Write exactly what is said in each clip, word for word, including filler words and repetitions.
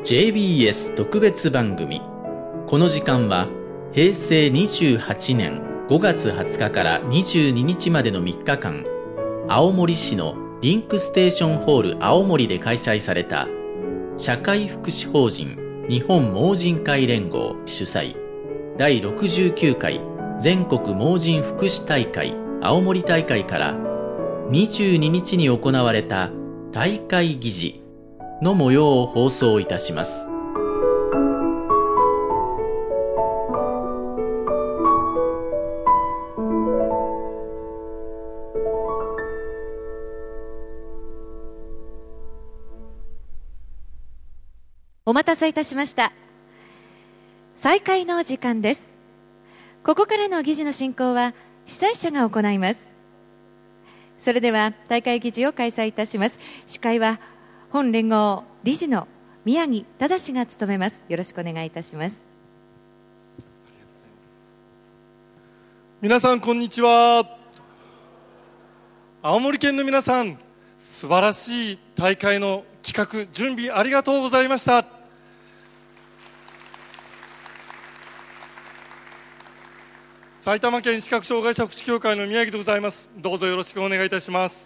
ジェイビーエス 特別番組。この時間はへいせいにじゅうはちねんごがつはつかからにじゅうににちまでのみっかかん、青森市のリンクステーションホール青森で開催された社会福祉法人日本盲人会連合主催だいろくじゅうきゅうかい全国盲人福祉大会青森大会からにじゅうににちに行われた大会議事の模様を放送いたします。 お待たせいたしました。再開の時間です。ここからの議事の進行は主催者が行います。それでは大会議事を開催いたします。司会は本連合理事の宮城忠が務めます。よろしくお願いいたします。 皆さんこんにちは。青森県の皆さん、素晴らしい大会の企画準備ありがとうございました。埼玉県視覚障害者福祉協会の宮城でございます。どうぞよろしくお願いいたします。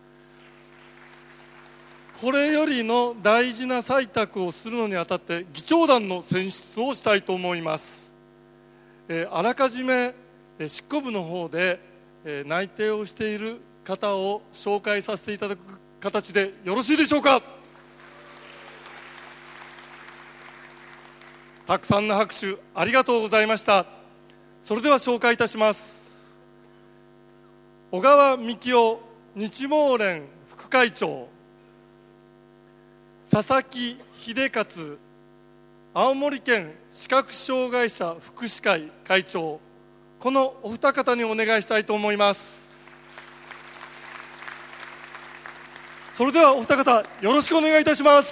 これよりの大事な採択をするのにあたって議長団の選出をしたいと思います。えー、あらかじめ、えー、執行部の方で、えー、内定をしている方を紹介させていただく形でよろしいでしょうか。たくさんの拍手ありがとうございました。それでは紹介いたします。小川幹夫日盲連副会長、佐々木秀勝青森県視覚障害者福祉会会長、このお二方にお願いしたいと思います。それではお二方よろしくお願いいたします。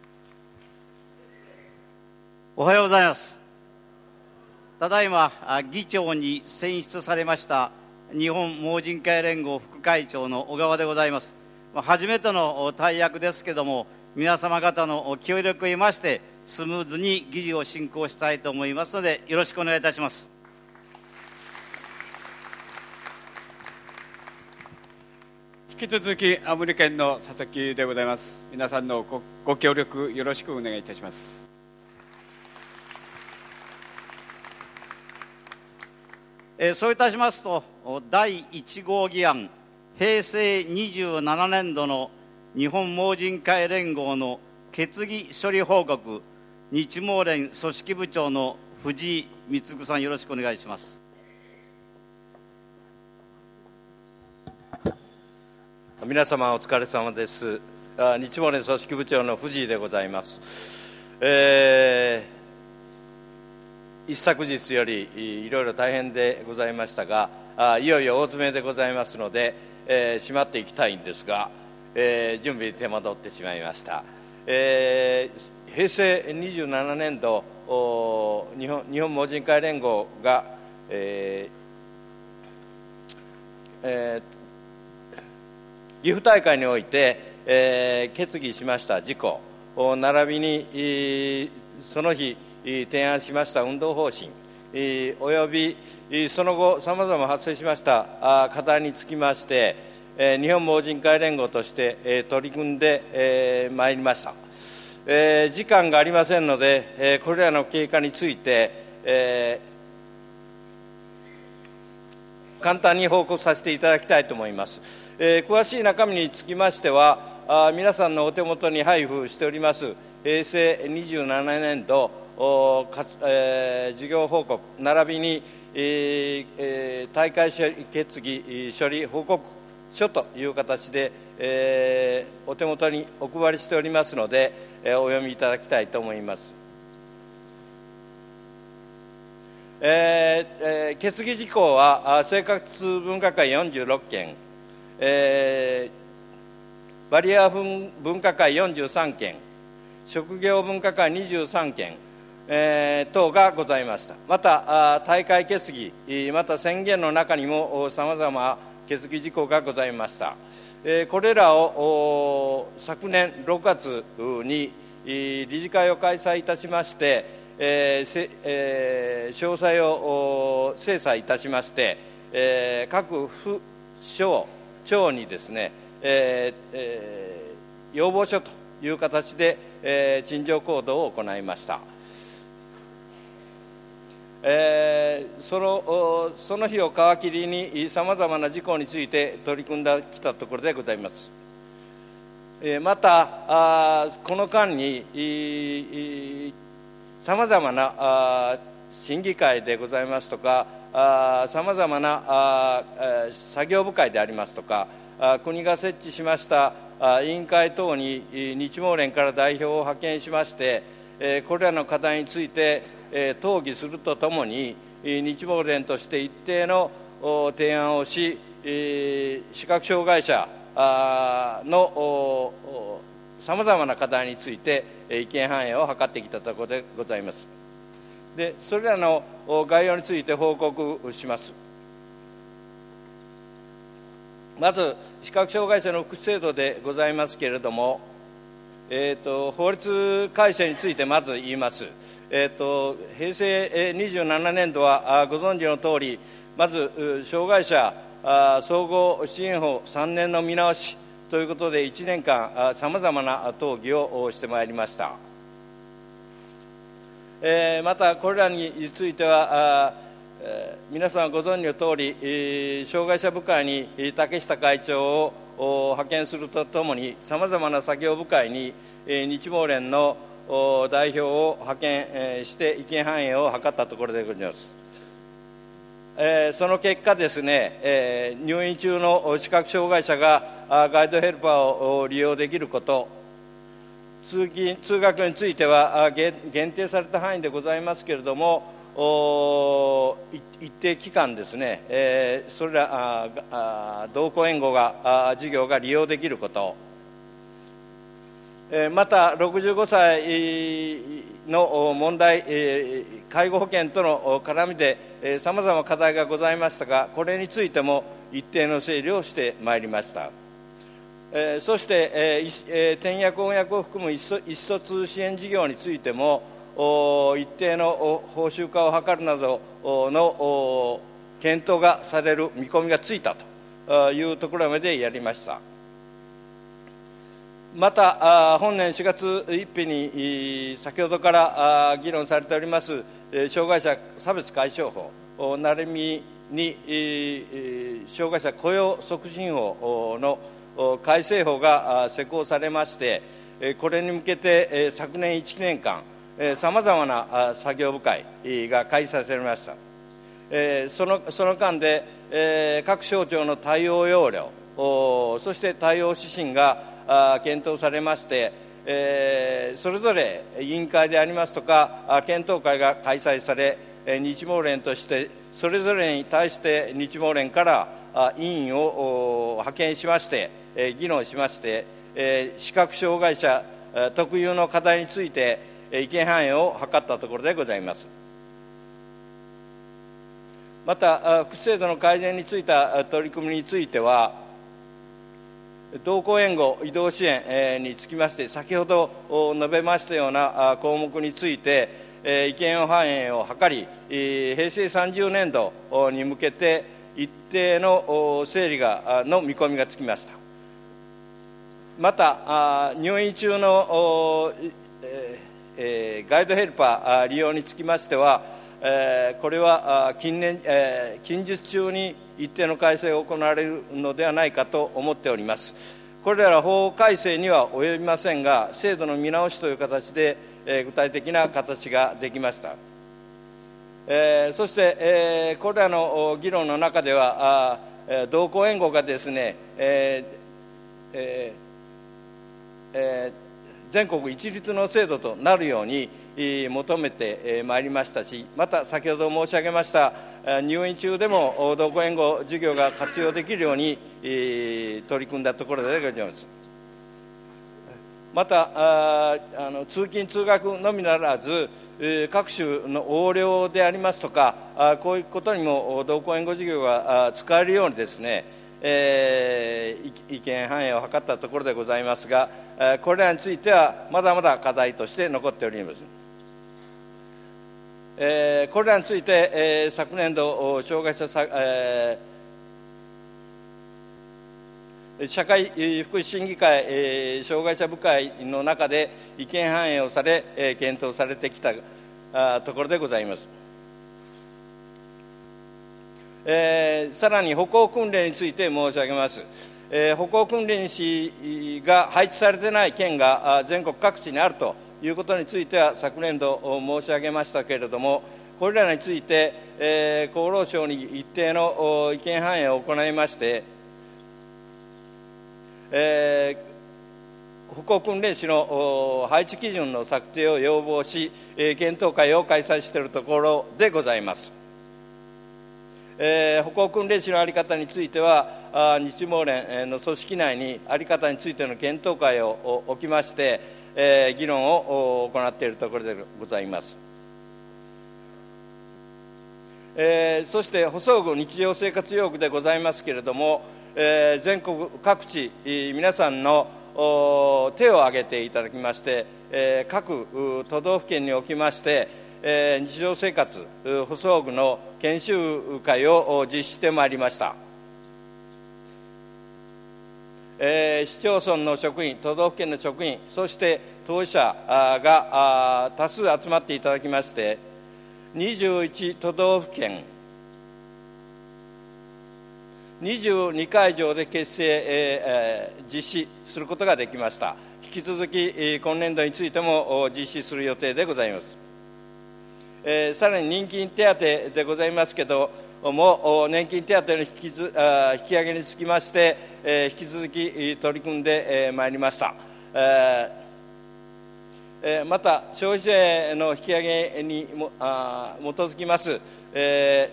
おはようございます。ただいま議長に選出されました日本盲人会連合副会長の小川でございます。初めての大役ですけども、皆様方の協力を得ましてスムーズに議事を進行したいと思いますのでよろしくお願いいたします。 引き続き青森県の佐々木でございます。皆さんの ご, ご協力よろしくお願いいたします。 えー、そういたしますとだいいち号議案、へいせいにじゅうななねんどの日本盲人会連合の決議処理報告、日盲連組織部長の藤井貢さん、よろしくお願いします。 皆様お疲れ様です。日盲連組織部長の藤井でございます。えー、一昨日よりいろいろ大変でございましたが、いよいよ大詰めでございますので、えー、締まっていきたいんですが、えー、準備に手間取ってしまいました。えー、へいせいにじゅうななねんど日本、日本盲人会連合が、えーえー、岐阜大会において、えー、決議しました事項並びに、えー、その日提案しました運動方針、えー、およびその後さまざま発生しました課題につきまして日本盲人会連合として取り組んでまいりました。時間がありませんのでこれらの経過について簡単に報告させていただきたいと思います。詳しい中身につきましては皆さんのお手元に配布しておりますへいせいにじゅうななねんど事業報告並びに大会決議処理報告書という形で、えー、お手元にお配りしておりますので、えー、お読みいただきたいと思います。えーえー、決議事項は生活分科会よんじゅうろっけん、えー、バリア分科会よんじゅうさんけん、職業分科会にじゅうさんけん、えー、等がございました。また大会決議また宣言の中にもさまざま決議事項がございました。えー、これらを昨年ろくがつに理事会を開催いたしまして、えーせえー、詳細を精査いたしまして、えー、各府省庁にですね、えーえー、要望書という形で、えー、陳情行動を行いました。えー、そのその日を皮切りにさまざまな事項について取り組んできたところでございます。えー、またあこの間にさまざまなあ審議会でございますとか、さまざまなあ作業部会でありますとか、あ国が設置しましたあ委員会等に日毛連から代表を派遣しまして、えー、これらの課題についてえー、討議するとともに、日毛連として一定の提案をし、えー、視覚障害者のさまざまな課題について意見反映を図ってきたところでございます。でそれらの概要について報告します。まず視覚障害者の福祉制度でございますけれども、えーと、法律改正についてまず言います。えーと、平成にじゅうななねん度はご存知のとおり、まず障害者総合支援法さんねんの見直しということでいちねんかんさまざまな討議をしてまいりました。えー、またこれらについては皆さんご存知のとおり、障害者部会に竹下会長を派遣するとともにさまざまな作業部会に日毛連の代表を派遣して意見反映を図ったところでございます。えー、その結果ですね、えー、入院中の視覚障害者がガイドヘルパーを利用できること、通勤通学については限定された範囲でございますけれども、一定期間ですね、えー、それらあ同行援護が事業が利用できること、またろくじゅうごさいの問題、介護保険との絡みでさまざまな課題がございましたが、これについても一定の整理をしてまいりました。そして転訳翻訳を含む意思疎通支援事業についても一定の報酬化を図るなどの検討がされる見込みがついたというところまでやりました。また本年しがつついたちに先ほどから議論されております障害者差別解消法なるみに障害者雇用促進法の改正法が施行されまして、これに向けて昨年いちねんかんさまざまな作業部会が開催されました。その、その間で各省庁の対応要領、そして対応指針が検討されまして、えー、それぞれ委員会でありますとか検討会が開催され、日毛連としてそれぞれに対して日毛連から委員を派遣しまして議論しまして、えー、視覚障害者特有の課題について意見反映を図ったところでございます。また福祉制度の改善についた取り組みについては、同行援護移動支援につきまして先ほど述べましたような項目について意見反映を図り、平成さんじゅうねん度に向けて一定の整理がの見込みがつきました。また入院中のガイドヘルパー利用につきましては、これは近年近日中に一定の改正が行われるのではないかと思っております。これら法改正には及びませんが、制度の見直しという形で具体的な形ができました。えー、そして、えー、これらの議論の中では同行援護がですね、えーえーえー全国一律の制度となるように求めてまいりましたし、また先ほど申し上げました入院中でも同行援護事業が活用できるように取り組んだところでございます。またああの通勤通学のみならず各種の横領でありますとか、こういうことにも同行援護事業が使えるようにですね、 えー、意見反映を図ったところでございますが、これらについてはまだまだ課題として残っております。えー、これらについて、えー、昨年度障害者さ、えー、社会福祉審議会、えー、障害者部会の中で意見反映をされ、えー、検討されてきたあところでございます。えー、さらに歩行訓練について申し上げます。えー、歩行訓練士が配置されていない県が全国各地にあるということについては昨年度申し上げましたけれども、これらについて、えー、厚労省に一定の意見反映を行いまして、えー、歩行訓練士の配置基準の策定を要望し、えー、検討会を開催しているところでございます。えー、歩行訓練士の在り方については、あ日盲連の組織内に在り方についての検討会を置きまして、えー、議論を行っているところでございます。えー、そして補装具日常生活用具でございますけれども、えー、全国各地皆さんの手を挙げていただきまして、えー、各都道府県におきましてえー、日常生活補装具の研修会を実施してまいりました。えー、市町村の職員、都道府県の職員、そして当事者が多数集まっていただきまして、にじゅういち都道府県にじゅうにかいじょうで結成、えー、実施することができました。引き続き今年度についても実施する予定でございます。えー、さらに年金手当でございますけれども、年金手当の引きずあ引き上げにつきまして、えー、引き続き取り組んでまいりました。えー、また消費税の引き上げにもあ基づきます、え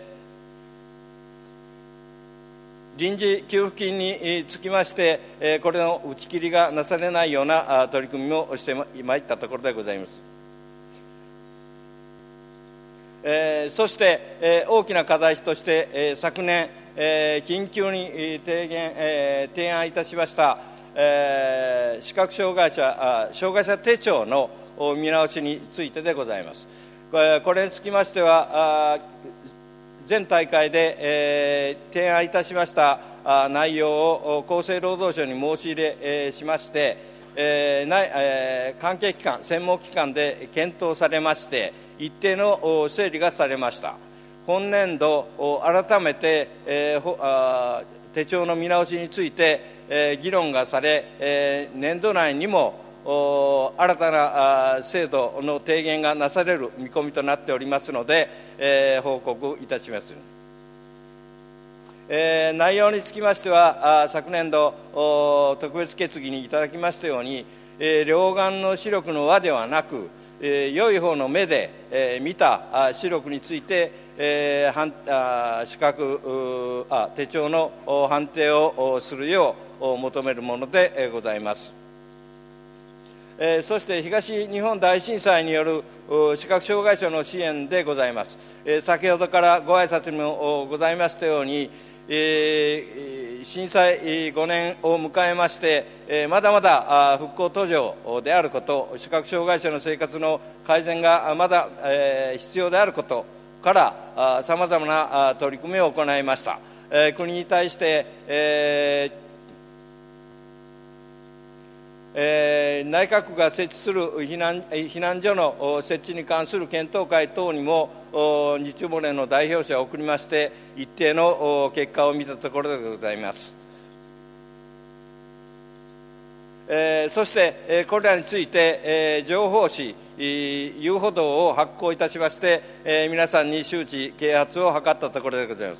ー、臨時給付金につきまして、えー、これの打ち切りがなされないような取り組みもしてまいったところでございます。えー、そして、えー、大きな課題として、えー、昨年、えー、緊急に提言、えー、提案いたしました、えー、視覚障害者あ障害者手帳の見直しについてでございます。これ、これにつきましてはあ前大会で、えー、提案いたしましたあ内容を厚生労働省に申し入れ、えー、しまして、えーないえー、関係機関専門機関で検討されまして一定の整理がされました。今年度改めて、えー、あ手帳の見直しについて、えー、議論がされ、えー、年度内にも新たな制度の提言がなされる見込みとなっておりますので、えー、報告いたします。えー、内容につきましては昨年度特別決議にいただきましたように、えー、両眼の視力の輪ではなく、えー、良い方の目で、えー、見た視力について、えー、あ視覚あ手帳の判定をするよう求めるものでございます。えー、そして東日本大震災による視覚障害者の支援でございます。えー、先ほどからご挨拶にもございましたように、えー、震災ごねんを迎えまして、えー、まだまだ復興途上であること、視覚障害者の生活の改善がまだ、えー、必要であることからさまざまな取り組みを行いました。えー、国に対して、えーえー、内閣府が設置する避難、避難所の設置に関する検討会等にも日中モレの代表者を送りまして一定の結果を見たところでございます。えー、そして、えー、これらについて、えー、情報誌遊歩道を発行いたしまして、えー、皆さんに周知啓発を図ったところでございます。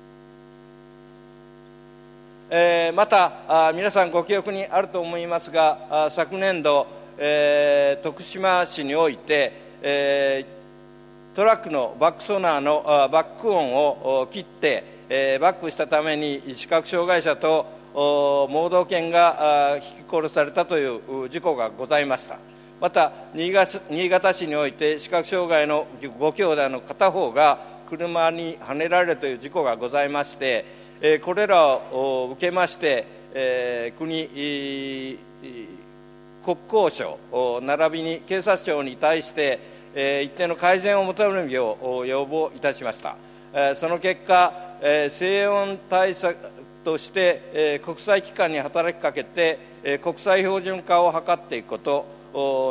えー、また皆さんご記憶にあると思いますが、昨年度、えー、徳島市において、えー、トラックのバックソナーのバック音を切って、えー、バックしたために視覚障害者と盲導犬が引き殺されたという事故がございました。また新潟、新潟市において視覚障害のご兄弟の片方が車にはねられるという事故がございまして、 えー、これらを受けまして、えー、国、国交省並びに警察庁に対して、えー、一定の改善を求めるよう要望いたしました。えー、その結果、えー、静音対策として、えー、国際機関に働きかけて、えー、国際標準化を図っていくこと、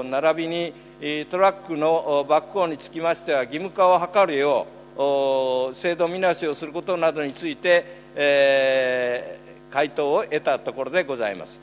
並びにトラックのバック音につきましては義務化を図るよう制度見直しをすることなどについて、えー、回答を得たところでございます。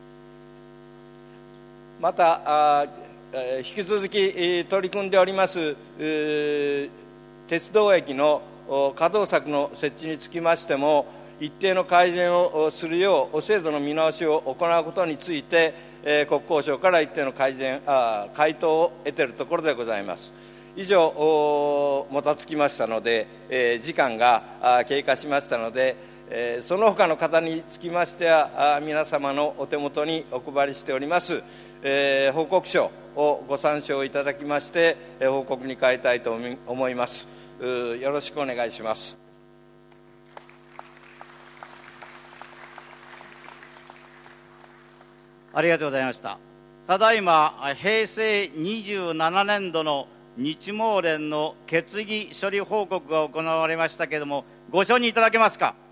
また引き続き取り組んでおります鉄道駅の稼働策の設置につきましても、一定の改善をするよう制度の見直しを行うことについて、えー、国交省から一定の改善あ回答を得ているところでございます。以上もたつきましたので、えー、時間が経過しましたので、えー、その他の方につきましては皆様のお手元にお配りしております、えー、報告書をご参照いただきまして、えー、報告に変えたいと思います。よろしくお願いします。 ありがとうございました。ただいま平成にじゅうななねんどの日毛連の決議処理報告が行われましたけれども、ご承認いただけますか。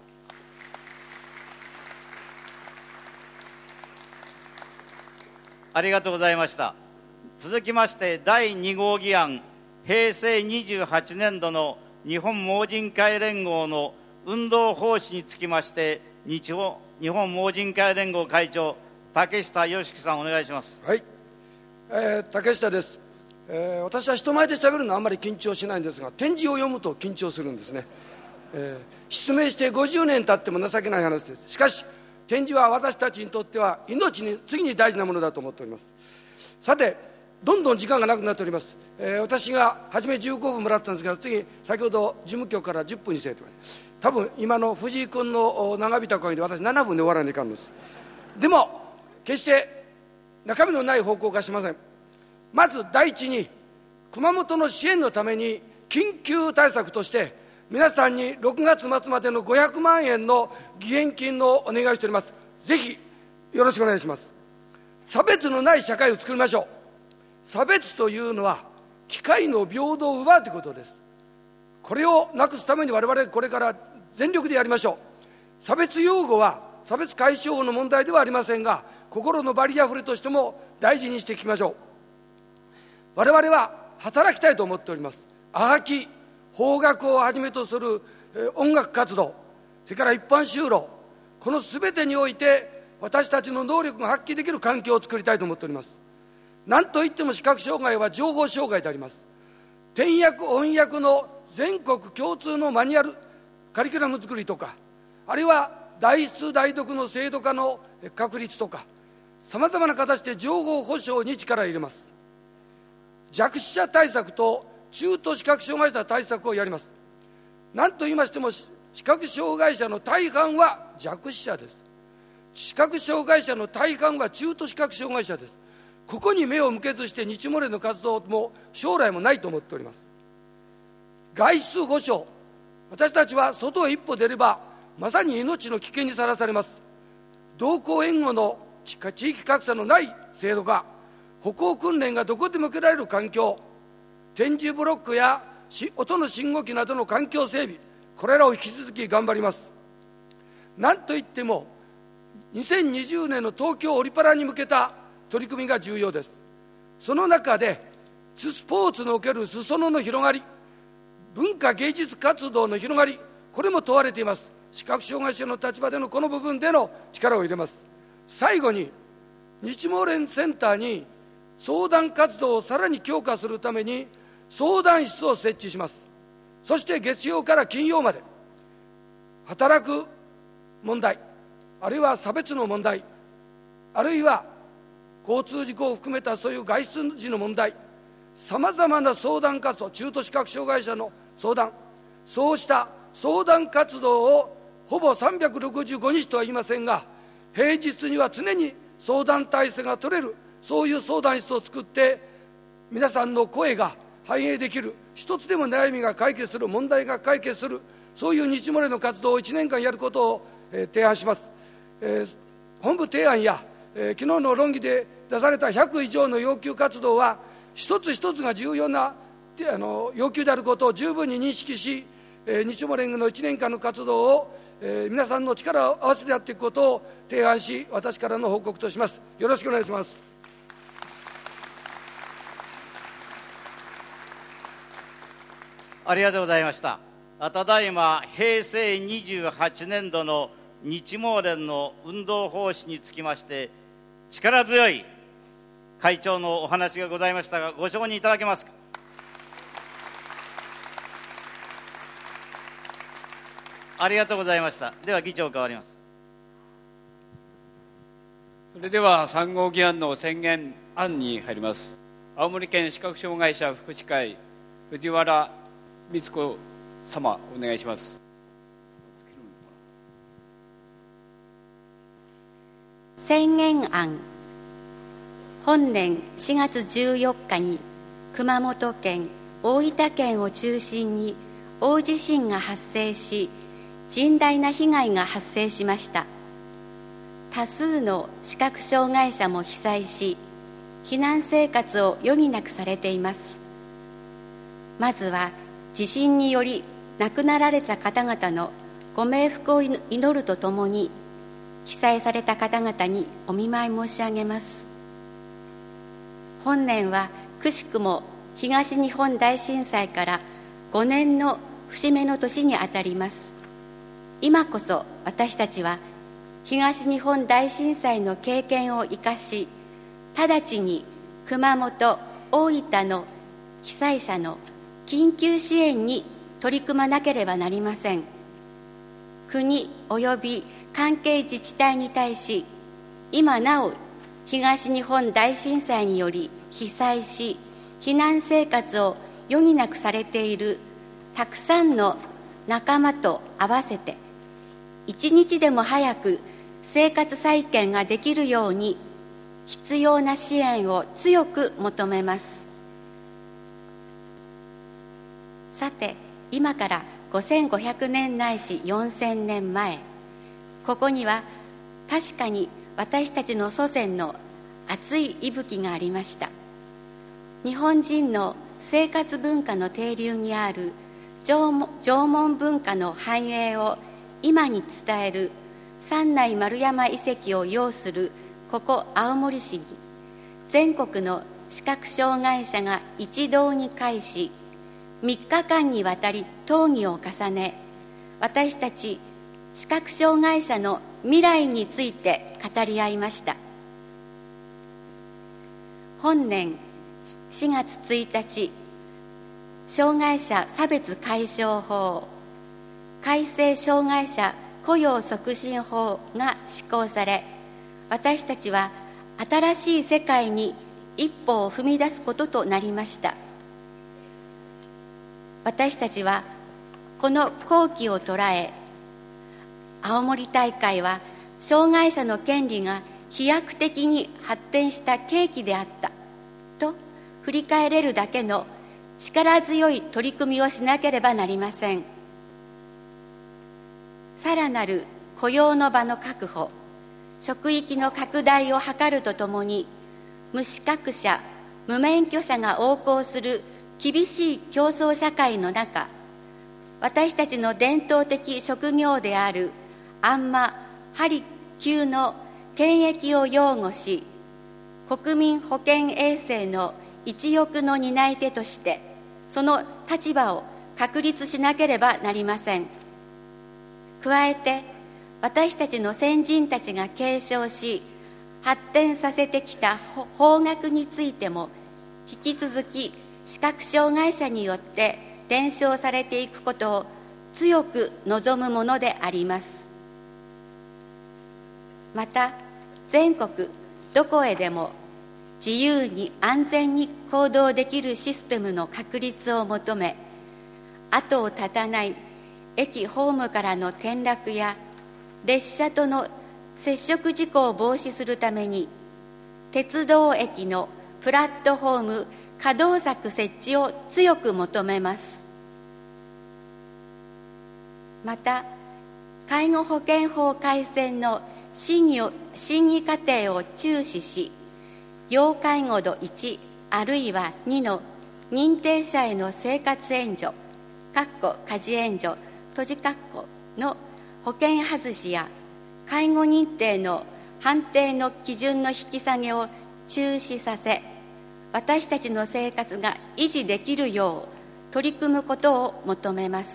ありがとうございました。続きましてだいに号議案、平成にじゅうはちねんどの日本盲人会連合の運動方針につきまして、日本盲人会連合会長竹下義樹さん、お願いします。 はい、えー、竹下です。えー、私は人前で喋るのはあんまり緊張しないんですが、展示を読むと緊張するんですね。えー、失明してごじゅうねん経っても情けない話です。しかし展示は私たちにとっては命に次に大事なものだと思っております。さて、どんどん時間がなくなっております。えー、私が初めじゅうごふんもらったんですが、次先ほど事務局からじゅっぷんにせえと言われて、多分今の藤井君の長引いたおかげで私ななふんで終わらないかんのです。でも決して中身のない方向化しません。まず第一に、熊本の支援のために緊急対策として皆さんにろくがつ末までのごひゃくまんえんの義援金のお願いをしております。ぜひよろしくお願いします。差別のない社会を作りましょう。差別というのは機会の平等を奪うということです。これをなくすために我々これから全力でやりましょう。差別用語は差別解消法の問題ではありませんが、心のバリアフリーとしても大事にしていきましょう。我々は働きたいと思っております。あがき、邦楽をはじめとする音楽活動、それから一般就労、このすべてにおいて私たちの能力が発揮できる環境を作りたいと思っております。何といっても視覚障害は情報障害であります。転訳翻訳の全国共通のマニュアルカリキュラム作りとか、あるいは代筆代読の制度化の確立とか、さまざまな形で情報保障に力を入れます。弱視者対策と中途視覚障害者対策をやります。何と言いましても視覚障害者の大半は弱視者です。視覚障害者の大半は中途視覚障害者です。ここに目を向けずして日漏れの活動も将来もないと思っております。外出保障、私たちは外へ一歩出ればまさに命の危険にさらされます。同行援護の地域格差のない制度化、歩行訓練がどこでも受けられる環境、点字ブロックや音の信号機などの環境整備、これらを引き続き頑張ります。なんといってもにせんにじゅうねんの東京オリパラに向けた取り組みが重要です。その中でスポーツにおける裾野の広がり、文化芸術活動の広がり、これも問われています。視覚障害者の立場でのこの部分での力を入れます。最後に日毛連センターに相談活動をさらに強化するために相談室を設置します。そして月曜から金曜まで働く問題、あるいは差別の問題、あるいは交通事故を含めたそういう外出時の問題、さまざまな相談活動、中途視覚障害者の相談、そうした相談活動をほぼさんびゃくろくじゅうごにちとは言いませんが、平日には常に相談体制が取れる、そういう相談室を作って皆さんの声が反映できる、一つでも悩みが解決する、問題が解決する、 そういう日漏れの活動をいちねんかんやることを、えー、提案します。えー、本部提案や、えー、昨日の論議で出されたひゃく以上の要求活動は一つ一つが重要なあの要求であることを十分に認識し、えー、日漏れのいちねんかんの活動を、えー、皆さんの力を合わせてやっていくことを提案し、私からの報告とします。よろしくお願いします。 ありがとうございました。ただいま平成にじゅうはちねんどの日毛連の運動方針につきまして力強い会長のお話がございましたが、ご承認いただけますか。ありがとうございました。では議長変わります。 それではさん号議案の宣言案に入ります。青森県視覚障害者福祉会藤原光子様、お願いします。 宣言案。本年しがつじゅうよっかに熊本県、大分県を中心に大地震が発生し、甚大な被害が発生しました。多数の視覚障害者も被災し、避難生活を余儀なくされています。まずは地震により亡くなられた方々のご冥福を祈るとともに、被災された方々にお見舞い申し上げます。本年はくしくも東日本大震災からごねんの節目の年にあたります。今こそ私たちは東日本大震災の経験を生かし、直ちに熊本、大分の被災者の緊急支援に取り組まなければなりません。国および関係自治体に対し、今なお東日本大震災により被災し、避難生活を余儀なくされているたくさんの仲間と合わせて、一日でも早く生活再建ができるように必要な支援を強く求めます。さて、今からごせんごひゃくねんないしよんせんねんまえ、ここには確かに私たちの祖先の熱い息吹がありました。日本人の生活文化の底流にある縄文文化の繁栄を今に伝える三内丸山遺跡を擁するここ青森市に、全国の視覚障害者が一堂に会し、みっかかんにわたり討議を重ね、私たち視覚障害者の未来について語り合いました。本年しがつついたち、障害者差別解消法、改正障害者雇用促進法が施行され、私たちは新しい世界に一歩を踏み出すこととなりました。私たちはこの好機を捉え、青森大会は障害者の権利が飛躍的に発展した契機であったと振り返れるだけの力強い取り組みをしなければなりません。さらなる雇用の場の確保、職域の拡大を図るとともに、無資格者、無免許者が横行する厳しい競争社会の中、私たちの伝統的職業である安間、針、灸の権益を擁護し、国民保健衛生の一翼の担い手として、その立場を確立しなければなりません。加えて、私たちの先人たちが継承し、発展させてきた法学についても、引き続き視覚障害者によって伝承されていくことを強く望むものであります。また、全国どこへでも自由に安全に行動できるシステムの確立を求め、後を絶たない駅ホームからの転落や列車との接触事故を防止するために、鉄道駅のプラットフォーム可動柵設置を強く求めます。 また介護保険法改正の審議を審議過程を注視し、要介護度いちあるいはにの認定者への生活援助（家事援助閉じ括弧の保険外しや介護認定の判定の基準の引き下げを中止させ、私たちの生活が維持できるよう取り組むことを求めます。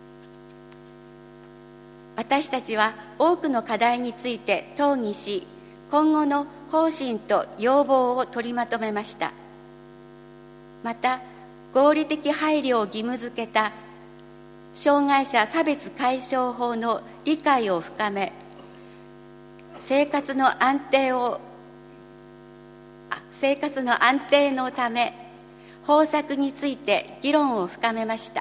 私たちは多くの課題について討議し、今後の方針と要望を取りまとめました。また、合理的配慮を義務付けた障害者差別解消法の理解を深め、生活の安定を生活の安定のため方策について議論を深めました。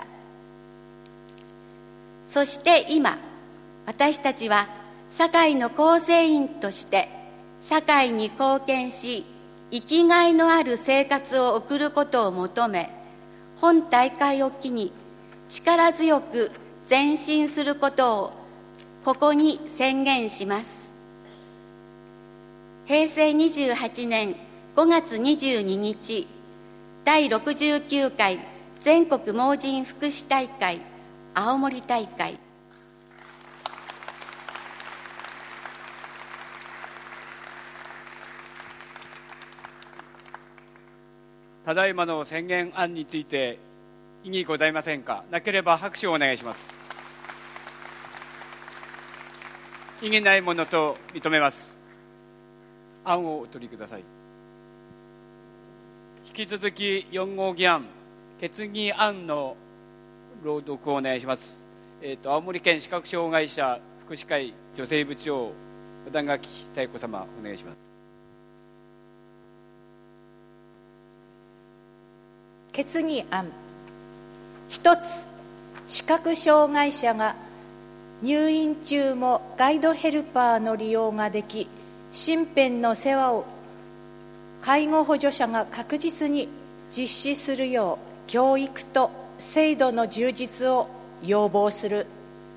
そして今、私たちは社会の構成員として社会に貢献し、生きがいのある生活を送ることを求め、本大会を機に力強く前進することをここに宣言します。へいせいにじゅうはちねんごがつにじゅうににち、だいろくじゅうきゅうかい全国盲人福祉大会青森大会。 ただいまの宣言案について異議ございませんか。なければ拍手をお願いします。異議ないものと認めます。案をお取りください。引き続きよん号議案、決議案の朗読をお願いします。えーと、青森県視覚障害者福祉会女性部長、小田垣妙子様、お願いします。 決議案一つ、視覚障害者が入院中もガイドヘルパーの利用ができ、身辺の世話を介護補助者が確実に実施するよう教育と制度の充実を要望する。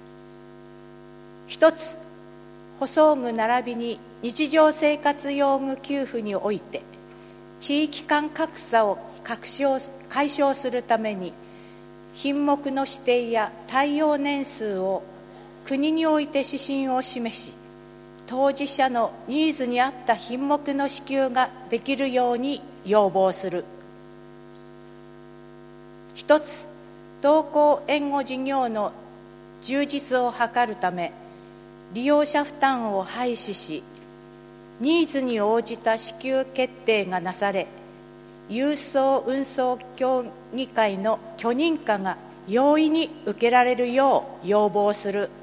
一つ、補装具並びに日常生活用具給付において地域間格差を解消するために、品目の指定や対応年数を国において指針を示し、当事者のニーズに合った品目の支給ができるように要望する。一つ、同行援護事業の充実を図るため、利用者負担を廃止し、ニーズに応じた支給決定がなされ、郵送運送協議会の許認可が容易に受けられるよう要望する。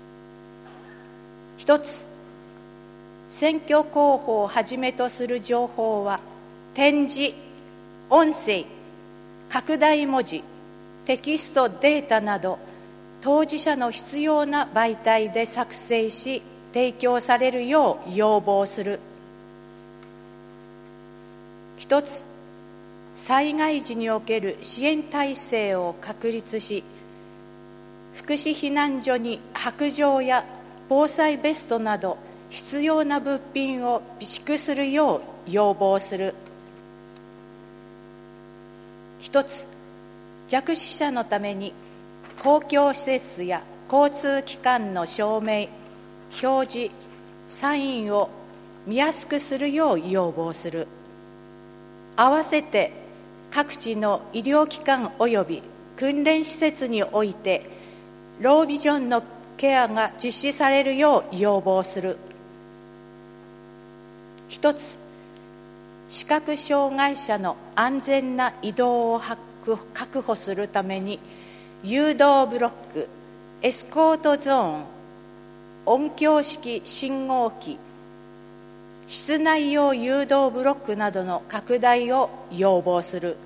一つ、選挙候補をはじめとする情報は展示、音声、拡大文字、テキストデータなど当事者の必要な媒体で作成し提供されるよう要望する。一つ、災害時における支援体制を確立し、福祉避難所に白杖や防災ベストなど必要な物品を備蓄するよう要望する。一つ、弱視者のために公共施設や交通機関の証明、表示、サインを見やすくするよう要望する。合わせて各地の医療機関および訓練施設においてロービジョンのケアが実施されるよう要望する。一つ、視覚障害者の安全な移動を確保するために誘導ブロック、エスコートゾーン、音響式信号機、室内用誘導ブロックなどの拡大を要望する。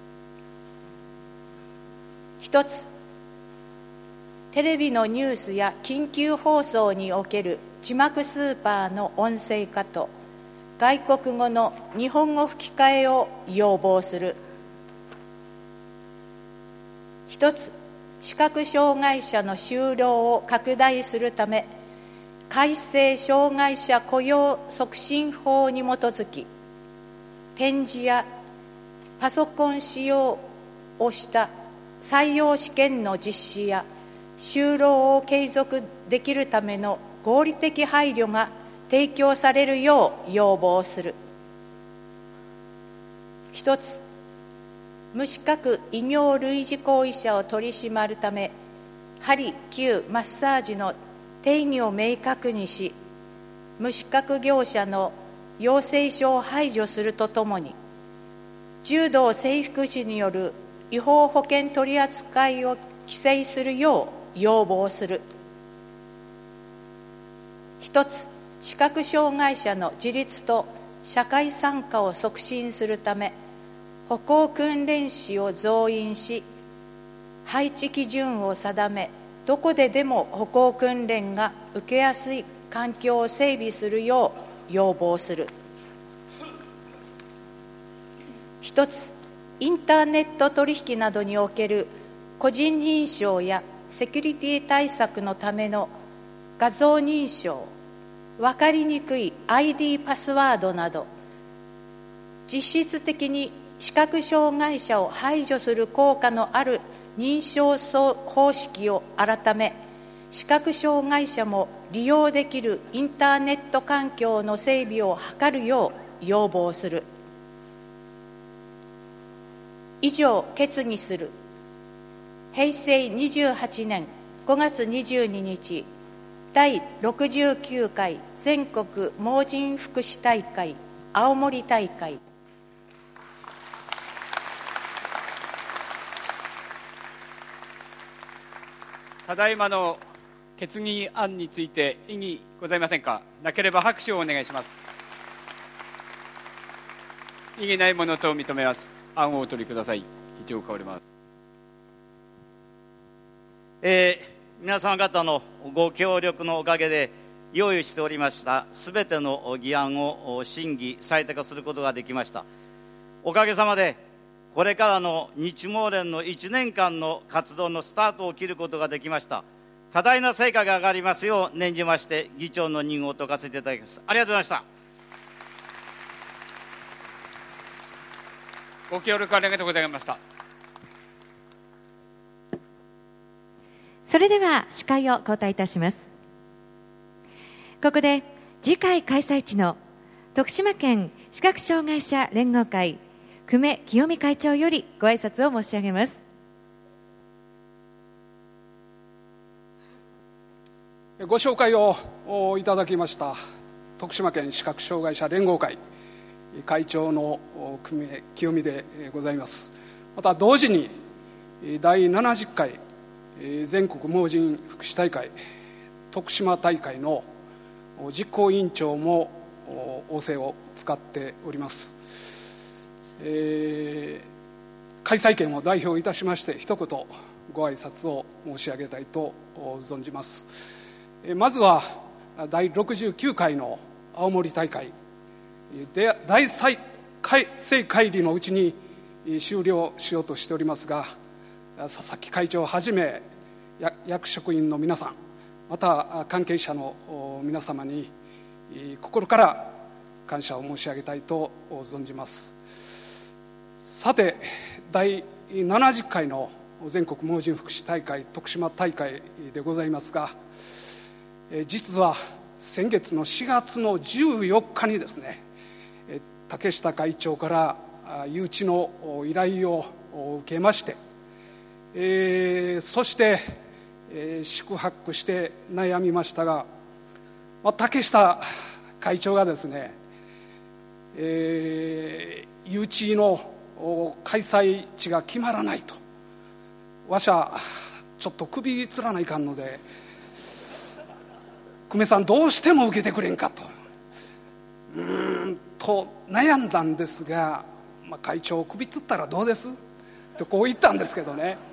一つ、テレビのニュースや緊急放送における字幕スーパーの音声化と外国語の日本語吹き替えを要望する。一つ、 視覚障害者の就労を拡大するため、改正障害者雇用促進法に基づき、展示やパソコン使用をした採用試験の実施や就労を継続できるための合理的配慮が提供されるよう要望する。一つ、無資格医療類似行為者を取り締まるため、鍼・灸・マッサージの定義を明確にし、無資格業者の要請書を排除するとともに、柔道整復師による違法保険取り扱いを規制するよう要望する。一つ、視覚障害者の自立と社会参加を促進するため、歩行訓練士を増員し、配置基準を定め、どこででも歩行訓練が受けやすい環境を整備するよう要望する。一つ、インターネット取引などにおける個人認証やセキュリティ対策のための画像認証、分かりにくい アイディー パスワードなど、実質的に視覚障害者を排除する効果のある認証方式を改め、視覚障害者も利用できるインターネット環境の整備を図るよう要望する。以上、決議する。平成にじゅうはちねんごがつにじゅうににち、第ろくじゅうきゅうかい全国盲人福祉大会青森大会。 ただいまの決議案について異議ございませんか。なければ拍手をお願いします。異議ないものと認めます。案をお取りください。議長変わります。 えー、皆様方のご協力のおかげで用意しておりましたすべての議案を審議採択することができました。おかげさまでこれからの日盲連のいちねんかんの活動のスタートを切ることができました。多大な成果が上がりますよう念じまして議長の任を解かせていただきます。ありがとうございました。 ご協力ありがとうございました。 それでは司会を交代いたします。ここで次回開催地の徳島県視覚障害者連合会久米清美会長よりご挨拶を申し上げます。 ご紹介をいただきました徳島県視覚障害者連合会会長の久米清美でございます。また同時にだいななじゅっかい全国盲人福祉大会徳島大会の実行委員長も仰せを使っております。えー、開催権を代表いたしまして一言ご挨拶を申し上げたいと存じます。まずはだいろくじゅうきゅうかいの青森大会で大盛会理のうちに終了しようとしておりますが、佐々木会長をはじめ役職員の皆さん、また関係者の皆様に心から感謝を申し上げたいと存じます。さて、だいななじゅっかいの全国盲人福祉大会徳島大会でございますが、実は先月のしがつのじゅうよっかにですね、竹下会長から誘致の依頼を受けまして、えー、そして、えー、宿泊して悩みましたが、まあ、竹下会長がですね、えー、誘致の開催地が決まらないと、わしゃちょっと首つらないかんので久米さんどうしても受けてくれんかとうーんと悩んだんですが、まあ、会長首つったらどうですってこう言ったんですけどね、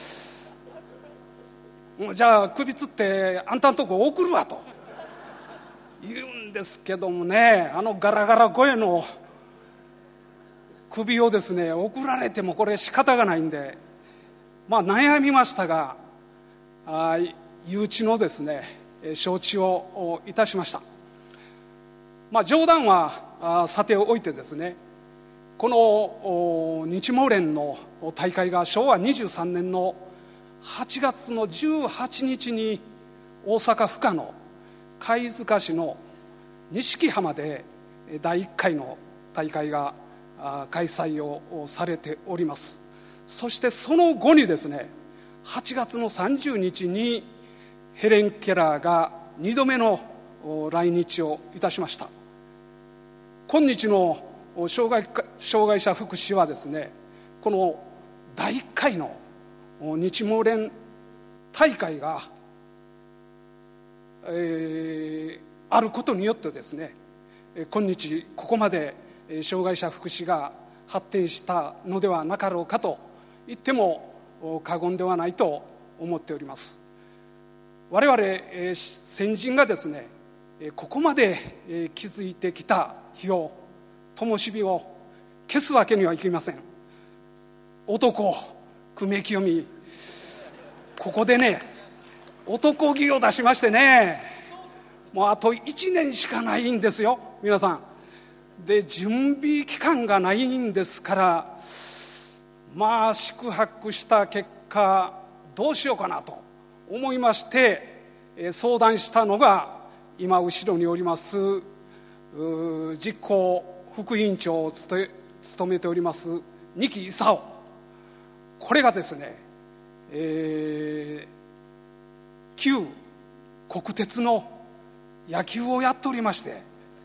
じゃあ首つってあんたんとこ送るわと言うんですけどもね、あのガラガラ声の首をですね送られてもこれ仕方がないんで、 まあ、悩みましたが、あ誘致のですね承知をいたしました。まあ、冗談はさておいてですね、この日毛連の大会がしょうわにじゅうさんねんのはちがつのじゅうはちにちに大阪府下の貝塚市の錦浜でだいいっかいの大会が開催をされております。そしてその後にですね、はちがつのさんじゅうにちにヘレン・ケラーがにどめの来日をいたしました。今日の障害、障害者福祉はですね、このだいいっかいの日毛連大会が、えー、あることによってですね、今日ここまで障害者福祉が発展したのではなかろうかと言っても過言ではないと思っております。我々先人がですね、ここまで築いてきた火を灯火を消すわけにはいきません。男久米清美、ここでね男気を出しましてね、もうあといちねんしかないんですよ皆さんで、準備期間がないんですから、まあ宿泊した結果どうしようかなと思いまして相談したのが、今後ろにおります実行副委員長を務めております二木勲、これがですね、えー、旧国鉄の野球をやっておりまして、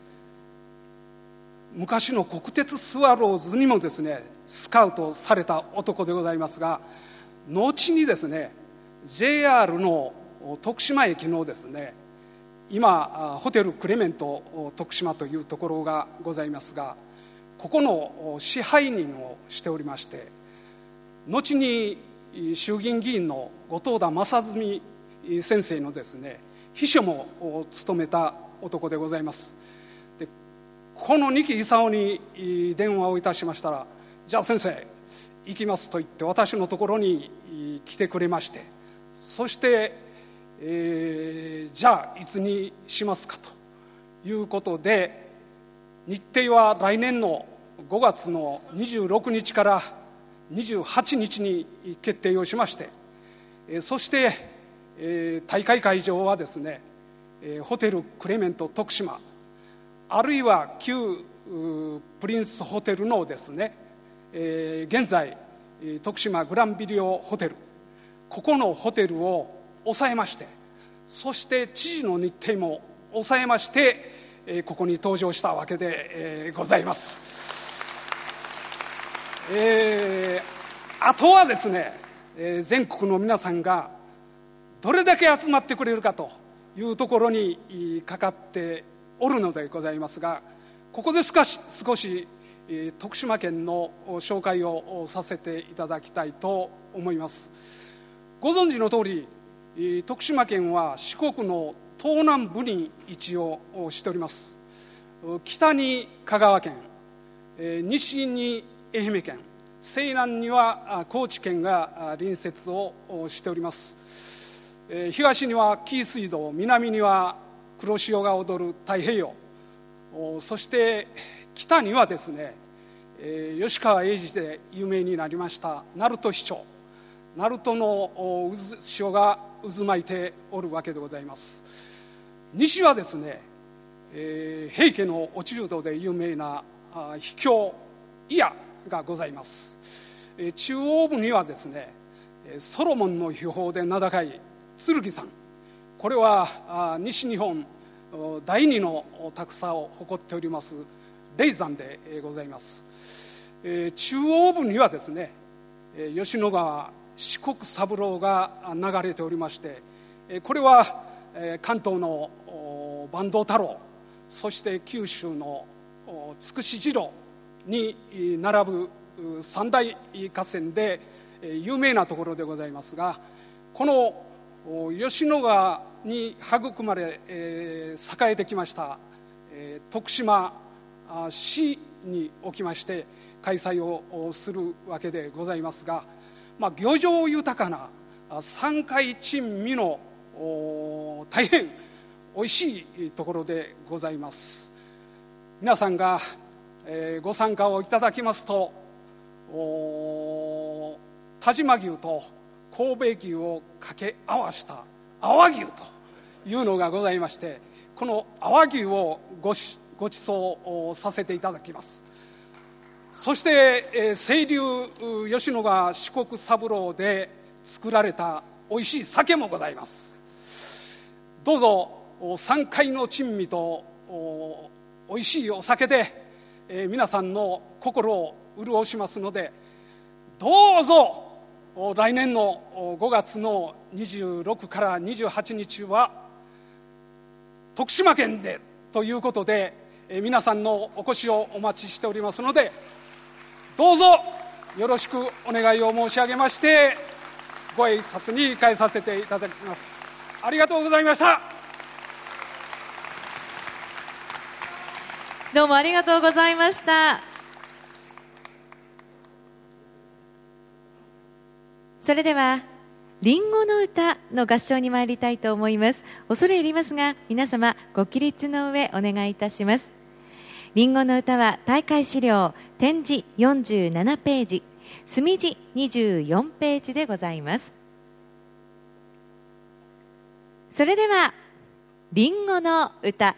昔の国鉄スワローズにもですねスカウトされた男でございますが、後にですね ジェイアール の徳島駅のですね、今ホテルクレメント徳島というところがございますが、ここの支配人をしておりまして、後に衆議院議員の後藤田正純先生のですね秘書も務めた男でございます。でこの二木勲に電話をいたしましたら、じゃあ先生行きますと言って私のところに来てくれまして、そしてえー、じゃあいつにしますかということで、日程は来年のごがつのにじゅうろくにちからにじゅうはちにちに決定をしまして、えー、そして、えー、大会会場はですね、えー、ホテルクレメント徳島、あるいは旧プリンスホテルのですね、えー、現在徳島グランビリオホテル、ここのホテルを抑えまして、そして知事の日程も抑えまして、えー、ここに登場したわけで、えー、ございます、えー、あとはですね、えー、全国の皆さんがどれだけ集まってくれるかというところにかかっておるのでございますが、ここで少し、少しえー、徳島県の紹介をさせていただきたいと思います。ご存知の通り、徳島県は四国の東南部に位置をしております。北に香川県、西に愛媛県、西南には高知県が隣接をしております。東には紀伊水道、南には黒潮が踊る太平洋、そして北にはですね、吉川英治で有名になりました鳴門市長、鳴門の渦潮が渦巻いておるわけでございます。西はですね、えー、平家の落人で有名な秘境祖谷がございます。えー、中央部にはですね、ソロモンの秘宝で名高い剣山、これは西日本第二の高さを誇っております霊山でございます。えー、中央部にはですね、吉野川四国三郎が流れておりまして、これは関東の坂東太郎、そして九州の筑紫次郎に並ぶ三大河川で有名なところでございますが、この吉野川に育まれ栄えてきました徳島市におきまして開催をするわけでございますが、 まあ、漁場豊かな山海珍味の大変おいしいところでございます。皆さんが、えー、ご参加をいただきますと、但馬牛と神戸牛を掛け合わした阿波牛というのがございまして、この阿波牛をごちご馳走させていただきます。そして、えー、清流吉野川四国三郎で作られたおいしい酒もございます。どうぞ山海の珍味とおいしいお酒で、えー、皆さんの心を潤しますので、どうぞ来年のごがつのにじゅうろくからにじゅうはちにちは徳島県でということで、えー、皆さんのお越しをお待ちしておりますので、どうぞよろしくお願いを申し上げまして、ご挨拶に控えさせていただきます。ありがとうございました。 どうもありがとうございました。それではりんごの歌の合唱に参りたいと思います。恐れ入りますが、皆様ご起立の上お願いいたします。りんごの歌は大会資料展示よんじゅうななページ、墨字にじゅうよんページでございます。それではりんごの歌。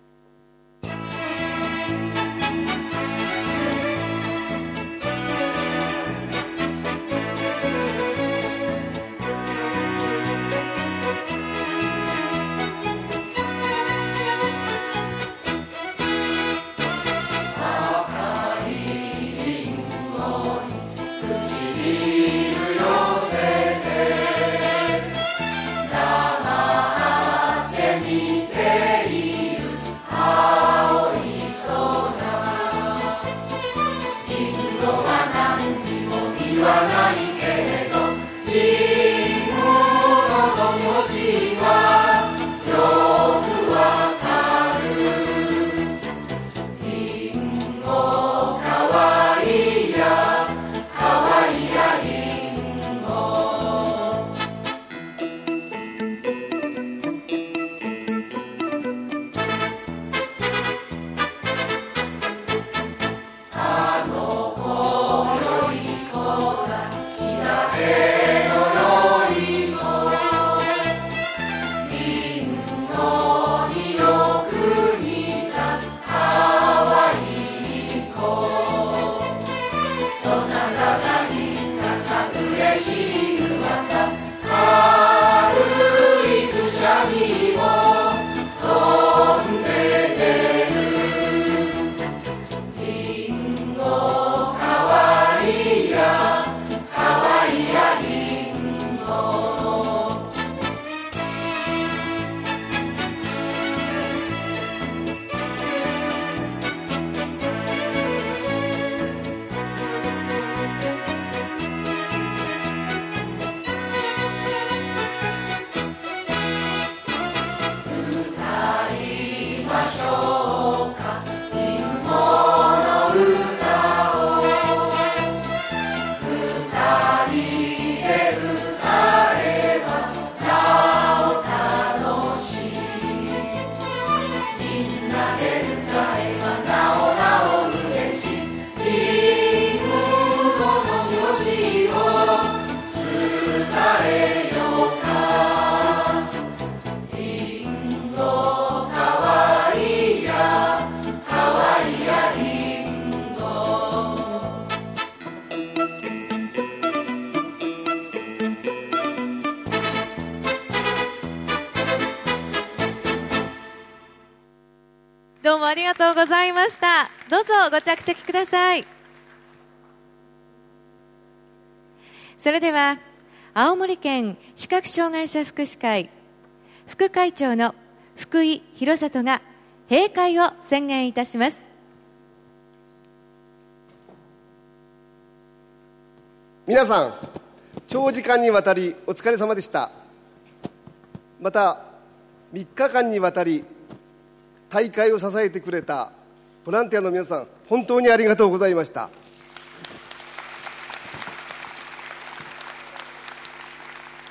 どうもありがとうございました。どうぞご着席ください。それでは青森県視覚障害者福祉会副会長の福井弘里が閉会を宣言いたします。 皆さん、長時間にわたりお疲れ様でした。またみっかかんにわたり大会を支えてくれたボランティアの皆さん、本当にありがとうございました。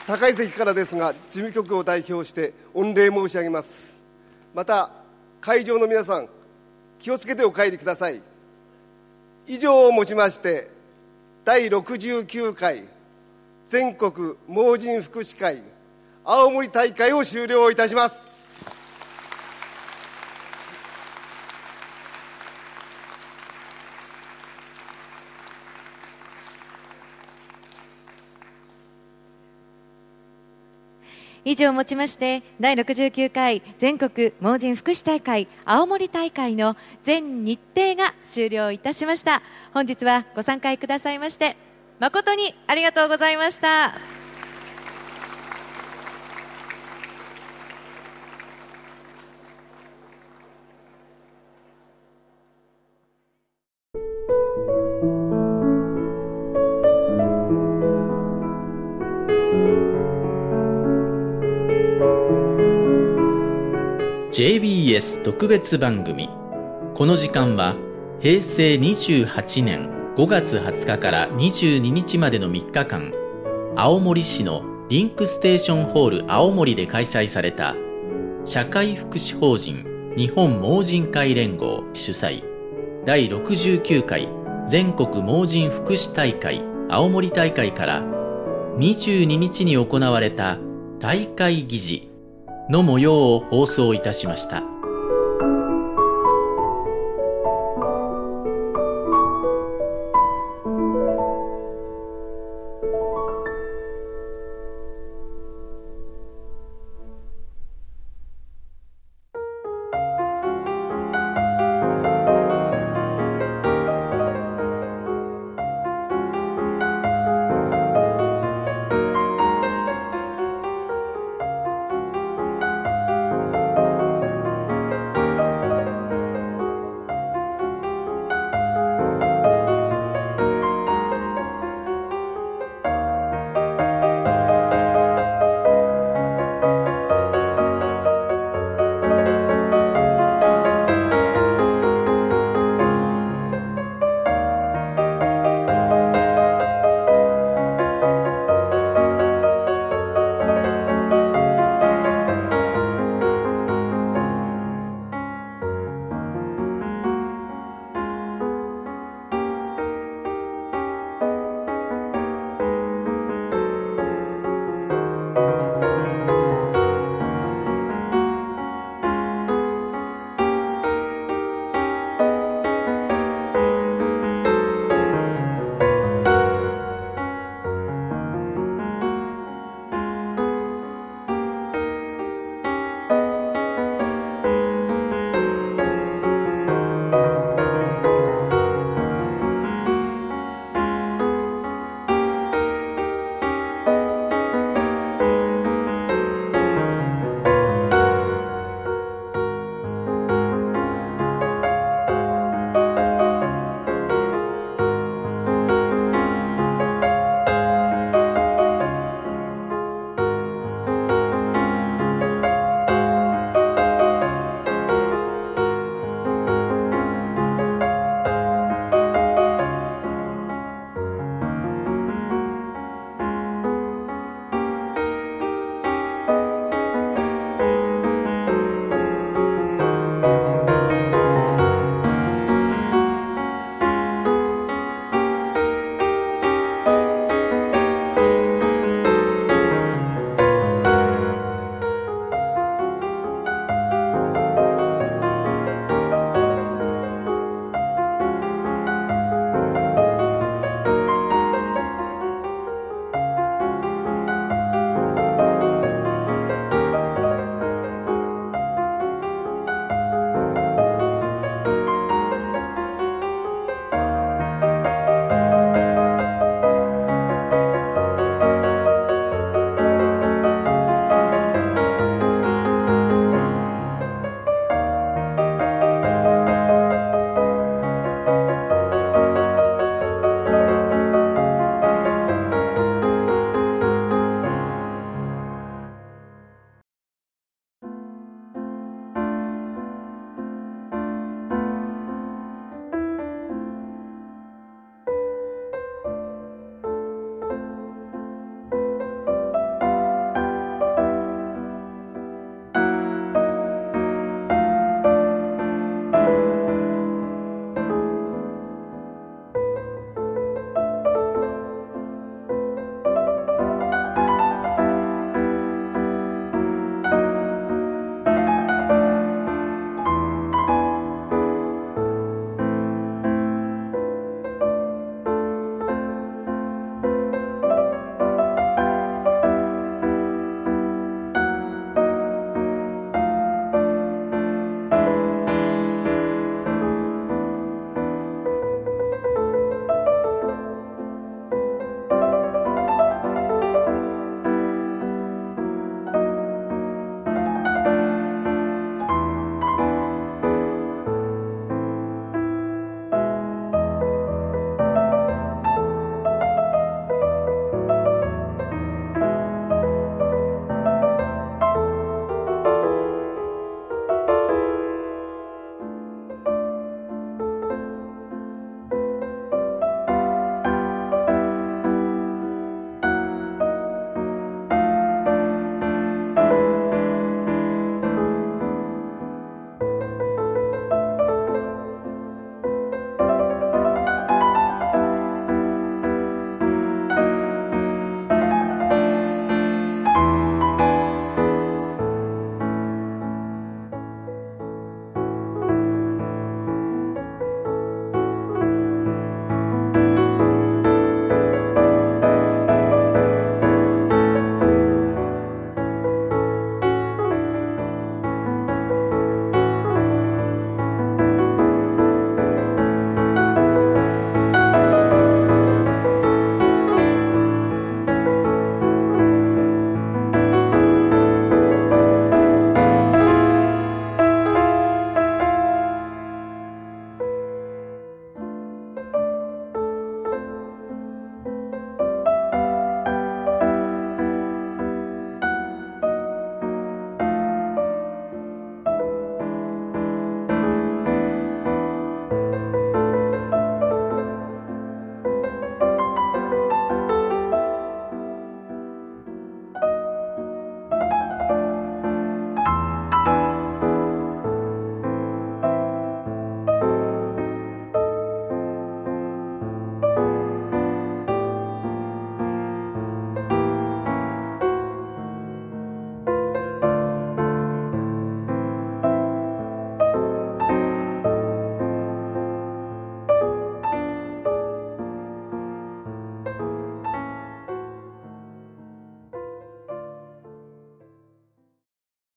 高い席からですが、事務局を代表して御礼申し上げます。また会場の皆さん、気をつけてお帰りください。以上をもちまして第ろくじゅうきゅうかい全国盲人福祉会青森大会を終了いたします。 以上をもちまして第ろくじゅうきゅうかい全国盲人福祉大会青森大会の全日程が終了いたしました。本日はご参加くださいまして誠にありがとうございました。 ジェイビーエス 特別番組。この時間はへいせいにじゅうはちねんごがつはつかからにじゅうににちまでのみっかかん、青森市のリンクステーションホール青森で開催された社会福祉法人日本盲人会連合主催第ろくじゅうきゅうかい全国盲人福祉大会青森大会からにじゅうににちに行われた大会議事の模様を放送いたしました。